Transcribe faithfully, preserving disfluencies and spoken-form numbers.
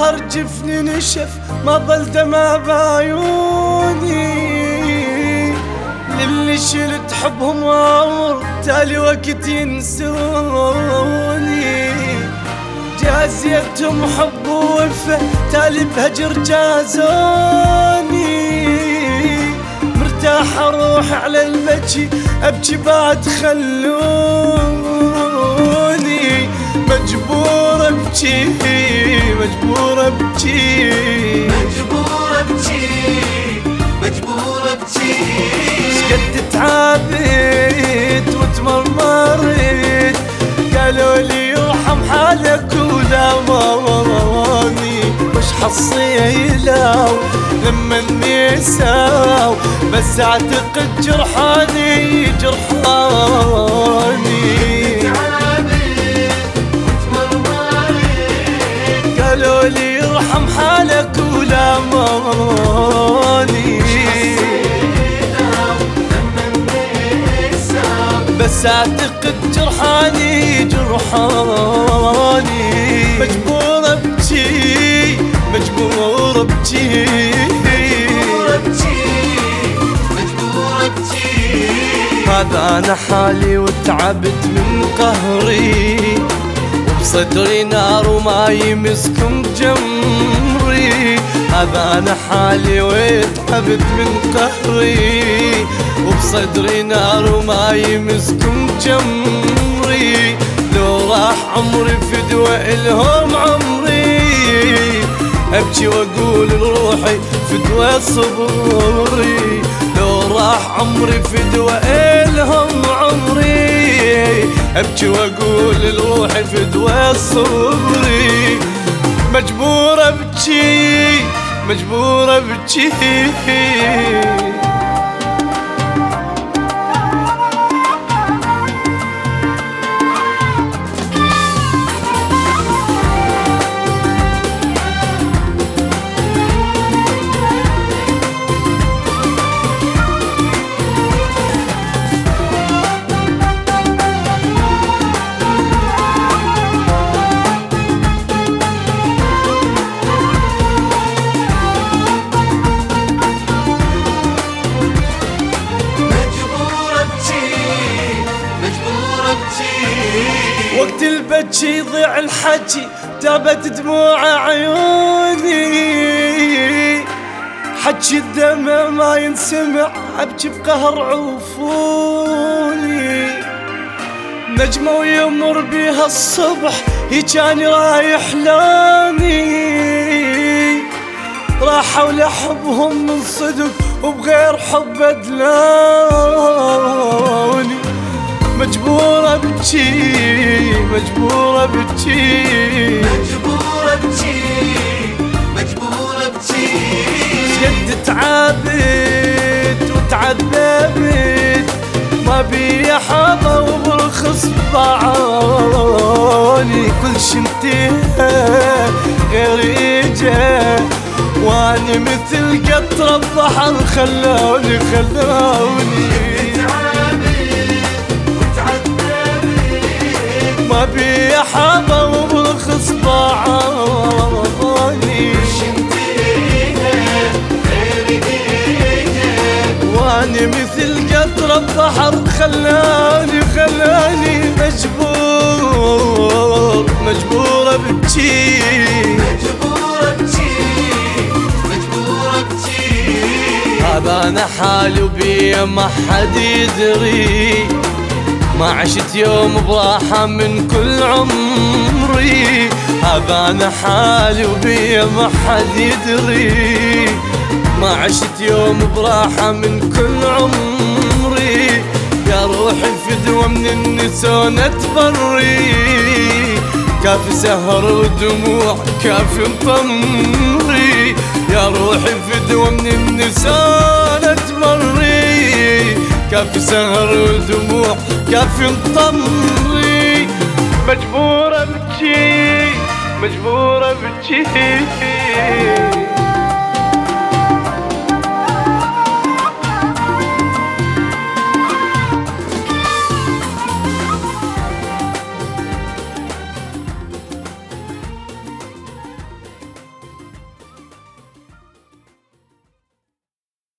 ظهر جفني نشف ما ظل دمع بعيوني، للي شلت حبهم وعمر تالي وقت ينسوني، جازيتهم حب ووفا تالي بهجر جازوني، مرتاح اروح على البكي ابكي بعد خلوني، مجبور ابكي مجبور ابكي مجبور ابكي مجبور ابكي. شقد تعبت وتمرمرت قالوا لي يرحم حالك ولا ماني، وش حصيلة لما النساو بس اعتقد جرحاني جرحاني. قالوا لي يرحم حالك ولا ماني، بس اعتقد جرحاني جرحاني. مجبور ابكي مجبور ابكي مجبور ابكي مجبور ابكي. هذا انا حالي وتعبت من قهري، وبصدري نار وما يمسكم جمري. هذا انا حالي وتعبت من قهري، وبصدري نار وما يمسكم جمري. لو راح عمري فدوى الهم عمري، ابكي واقول لروحي فدوى صبري. لو راح عمري فدوى الهم عمري، ابكي واقول لروحي فدوى صبري. مجبور ابكي مجبور ابكي. وقت البكي يضيع الحكي تابت دموع عيوني، حكي الدمع ما ينسمع ابكي بقهر عفوني. نجمة ويمر بيها الصبح هي كان رايح لاني، راحوا لحبهم من صدق وبغير حب ادلاني. مجبور ابكي مجبور ابكي مجبور ابكي مجبور ابكي. قد تعبت وتعذبت ما بي حظى وبرخص بعاني، كل شي انتهى غير اجا، واني مثل قطرة البحر خلوني خلوني. ما بي حظى وبرخص بعاني، واني مثل قطرة بحر خلاني خلاني. مجبور مجبور ابكي مجبور ابكي مجبور ابكي. هذا انا حالي وبيا ما حد يدري، ما عشت يوم براحة من كل عمري. هذا أنا حالي وبيا ما حد يدري، ما عشت يوم براحة من كل عمري. يا روحي فدوى من النسونة تبري، كافي سهر ودموع كافي مطمري. يا روحي فدوى من النسونة تبري، كافي سهر ودموع كافي مطمري. مجبور ابكي مجبور ابكي.